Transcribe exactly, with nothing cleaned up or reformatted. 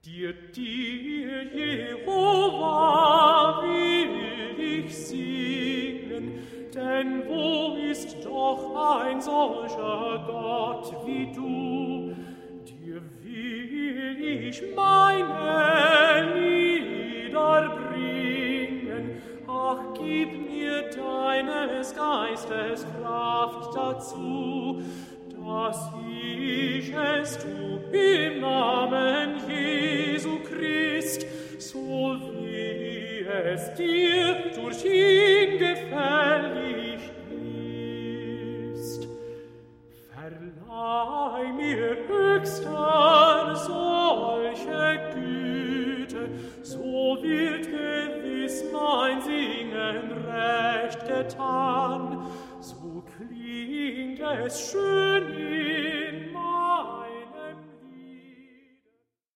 Dir, dir, Jehova, will ich singen, denn wo ist doch ein solcher Gott wie du? Dir will ich meine Lieder bringen, ach, gib mir deines Geistes Kraft dazu, dass ich es tu im Namen Jesu Christ, so wie es dir durch ihn gefällig ist. Verleih mir, Höchster, solche Güte, so wird gewiss mein Singen recht getan, so klingt es schön